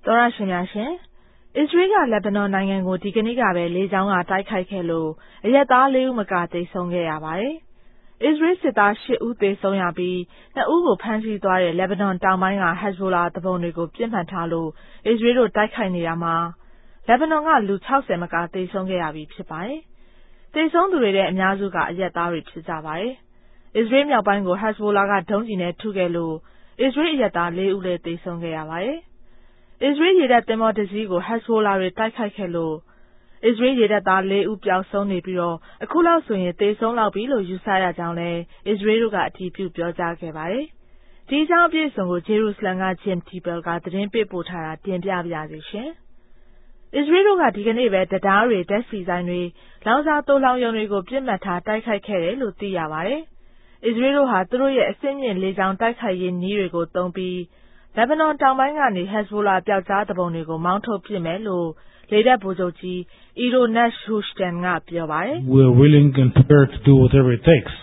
သောရရှင်များရှင်အစ္စရေးကလက်ဘနွန်နိုင်ငံကိုဒီကနေ့ကပဲလေကြောင်းကတိုက်ခိုက်ခဲ့လို့အရက်သား4ဦးမကသေဆုံးခဲ့ရပါတယ်။အစ္စရေးစစ်သား8ဦးသေဆုံးရပြီး2ဦးကိုဖမ်းဆီးသွားတဲ့လက်ဘနွန်တောင်ပိုင်းက Hezbollah သူပုန်တွေကိုပြစ်မှတ်ထားလို့အစ္စရေးတို့တိုက်ခိုက်နေတာမှာလက်ဘနွန်ကလူ60မကသေဆုံးခဲ့ရပြီဖြစ်ပါတယ်။သေဆုံးသူတွေရဲ့အများစုကအရက်သားတွေဖြစ်ကြပါတယ်။အစ္စရေးမြောက်ပိုင်းကို Hezbollah ကဒုံးကျည်နဲ့ထုခဲ့လို့အစ္စရေးအရက်သား4ဦးလည်းသေဆုံးခဲ့ရပါတယ်။အစ္စရေးရေတပ်သင်္ဘောတစ်စီးကို Hezbollah တွေတိုက်ခိုက်ခဲ့လို့အစ္စရေးရေတပ်သား4ဦးပျောက်ဆုံးနေပြီးအခုလောက်ဆိုရင်သေဆုံးလောက်ပြီလို့ယူဆရကြောင်းလည်းအစ္စရေးတို့ကအတည်ပြုပြောကြားခဲ့ပါတယ်။ဒီအကြောင်းအပြည့်အစုံကိုဂျေရုဆလမ်က Jim Tebel ကသတင်းပေးပို့ထားတာတင်ပြပါရစေရှင်။အစ္စရေးတို့ကဒီကနေ့ပဲတရားတွေဓာတ်ဆီဆိုင်တွေလောင်စာသိုလှောင်ရုံတွေကိုပြစ်မှတ်ထားတိုက်ခိုက်ခဲ့တယ်လို့သိရပါတယ်။အစ္စရေးတို့ဟာသူတို့ရဲ့အဆင့်မြင့်လေကြောင်းတိုက်ခိုက်ရေးနည်းတွေကိုသုံးပြီးလက်ဘနွန်တောင်ပိုင်းကနေ Hezbollah ပျောက်ကြားသူပုန်တွေကိုမောင်းထုတ်ပစ်မယ်လို့လေတပ်ဗိုလ်ချုပ်ကြီး Ido Nehushtan ကပြောပါတယ်။ We are willing and prepared to do whatever it takes.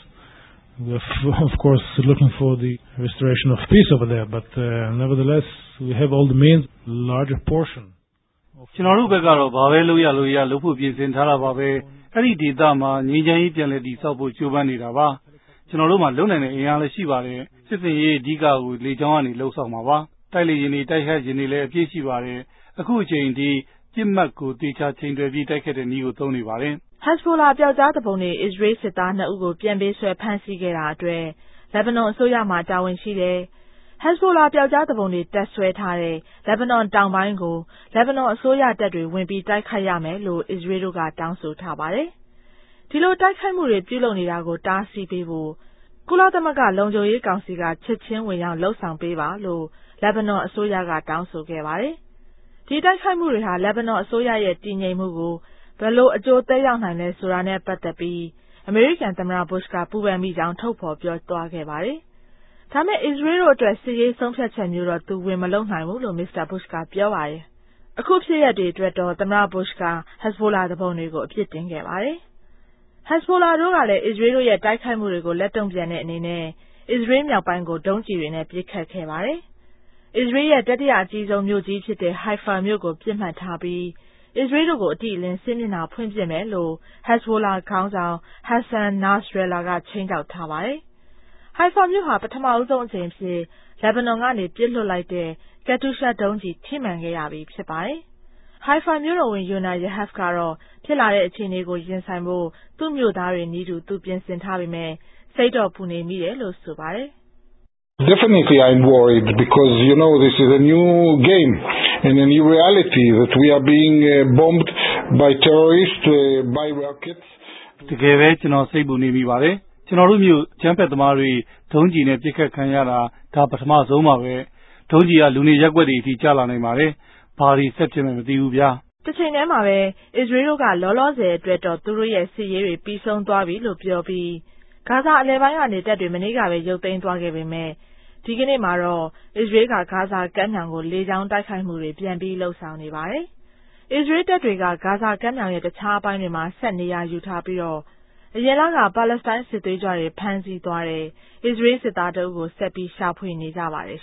We are of course looking for the restoration of peace over there, but nevertheless we have all the means, larger portion. ကျွန်တော်တို့ဘက်ကတော့ဘာပဲလုပ်ရလုပ်ဖို့ပြင်ဆင်ထားတာပါပဲအဲ့ဒီဒေသမှာငြိမ်းချမ်းရေးပြန်လည်တည်ဆောက်ဖို့ကြိုးပမ်းနေတာပါကျွန်တော်တို့မှာလုံနိုင်တဲ့အင်အားလည်းရှိပါတယ်စစ်စင်ရေးအဓိကကိုလေကြောင်းကနေလှုပ်ဆောင်မှာပါတိုက်လေရင်တွေတိုက်ခိုက်ရင်တွေလည်းအပြည့်ရှိပါတယ်အခုအချိန်ဒီပြစ်မှတ်ကိုတေချာချိန်တွယ်ပြီးတိုက်ခတ်တဲ့နည်းကိုသုံးနေပါတယ် Hezbollah ပျောက်ကြားသူပုန်တွေအစ္စရေးစစ်သား2ဦးကိုပြန်ပေးဆွဲဖမ်းဆီးခဲ့တာအတွက်လက်ဘနွန်အစိုးရမှတာဝန်ရှိတယ်Hezbollah ပျောက်ကြားသူပုန်တွေတပ်ဆွဲထားတဲ့လက်ဘနွန်တောင်ပိုင်းကိုလက်ဘနွန်အစိုးရတပ်တွေဝင်ပြီးတိုက်ခိုက်ရမယ်လို့အစ္စရေးတို့ကတောင်းဆိုထားပါတယ်။ဒီလိုတိုက်ခိုက်မှုတွေပြုလုပ်နေတာကိုတားဆီးပေးဖို့ကုလသမဂ္ဂလုံခြုံရေးကောင်စီကချက်ချင်းဝင်ရောက်လှုပ်ဆောင်ပေးပါလို့လက်ဘနွန်အစိုးရကတောင်းဆိုခဲ့ပါတယ်။ဒီတိုက်ခိုက်မှုတွေဟာလက်ဘနွန်အစိုးရရဲ့တည်ငြိမ်မှုကိုဘယ်လိုအကျိုးသက်ရောက်နိုင်လဲဆိုတာနဲ့ပတ်သက်ပြီးအမေရိကန်သမ္မတဘုရှ်ကပူပန်မိကြောင်းထုတ်ဖော်ပြောသွားခဲ့ပါတယ်။ဒါပေမဲ့အစ္စရေးတို့အတွက်စစ်ရေးဆုံးဖြတ်ချက်မျိုးတော့သူဝင်မလုပ်နိုင်ဘူးလို့မစ္စတာဘုရှ်ကပြောပါတယ်။အခုဖြစ်ရပ်တွေအတွက်တော့သမ္မတဘုရှ်က Hezbollah သူပုန်တွေကိုအပြစ်တင်ခဲ့ပါတယ်။ Hezbollah တို့ကလည်းအစ္စရေးတို့ရဲ့တိုက်ခိုက်မှုတွေကိုလက်တုံ့ပြန်တဲ့အနေနဲ့အစ္စရေးမြောက်ပိုင်းကိုဒုံးကျည်တွေနဲ့ပစ်ခတ်ခဲ့ပါတယ်။အစ္စရေးရဲ့တတိယအကြီးဆုံးမြို့ကြီးဖြစ်တဲ့ Haifa မြို့ကိုပြစ်မှတ်ထားပြီးအစ္စရေးတို့ကိုအတိအလင်းစစ်မျက်နှာဖွင့်ပစ်မယ်လို့ Hezbollah ခေါင်းဆောင် Hassan Nasrallah ကခြိမ်းခြောက်ထားပါတယ်။ Haifa မြို့ဟာပထမဆုံးအကြိမ်အဖြစ်လက်ဘနွန်ကနေပစ်လွှတ်လိုက်တဲ့ Katyusha ဒုံးကျည်ထိမှန်ခဲ့ရပြီဖြစ်ပါတယ်။ Haifa မြို့တော်ဝန် Yonah Yahav ကတော့ဖြစ်လာတဲ့အခြေအနေကိုရင်ဆိုင်ဖို့သူ့မြို့သားတွေနည်းတူသူပြင်ဆင်ထားပေမဲ့စိတ်တော့ပူနေမိတယ်လို့ဆိုပါတယ်။ Definitely I'm worried because this is a new game and a new reality that we are being bombed by terrorists by rockets တကယ်ပဲကျွန်တော်စိတ်ပူနေမိပါတယ်ကျွန်တော်တို့မျိုးချမ်းဖက်သမားတွေဒုံးကျည်နဲ့ပစ်ခတ်ခံရတာဒါပထမဆုံးပါပဲဒုံးကျည်ကလူနေရက်ွက်တွေအထိကျလာနိုင်ပါတယ်ဘာတွေဆက်ဖြစ်မယ်မသိဘူးဗျာတစ်ချိန်တည်းမှာပဲအစ္စရေးတို့ကလောလောဆယ်အတွက်တော့သူတို့ရဲ့စစ်ရေးတွေပြီးဆုံးသွားပြီလို့ပြောပြီးဂါဇာအလယ်ပိုင်းကနေတပ်တွေမနေ့ကပဲရုပ်သိမ်းသွားခဲ့ပေမဲ့ဒီကနေ့မှာတော့အစ္စရေးကဂါဇာကမ်းမြောင်ကိုလေကြောင်းတိုက်ခိုက်မှုတွေပြန်ပြီးလှုပ်ဆောင်နေပါတယ်။အစ္စရေးတပ်တွေကဂါဇာကမ်းမြောင်ရဲ့တခြားအပိုင်းတွေမှာဆက်နေရာယူထားပြီးအရင်လကပါလက်စတိုင်းစစ်သွေးကြွတွေဖမ်းဆီးသွားတဲ့အစ္စရေးစစ်သားတအုပ်ကိုဆက်ပြီးရှာဖွေနေကြပါတယ်